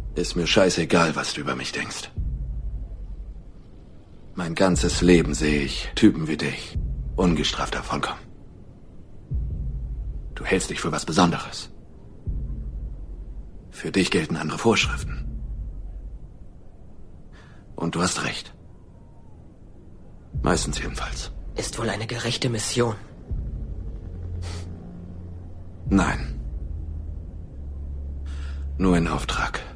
Ist mir scheißegal, was du über mich denkst. Mein ganzes Leben sehe ich Typen wie dich ungestraft davonkommen. Du hältst dich für was Besonderes. Für dich gelten andere Vorschriften. Und du hast recht. Meistens jedenfalls. Ist wohl eine gerechte Mission. Nein. Nur ein Auftrag.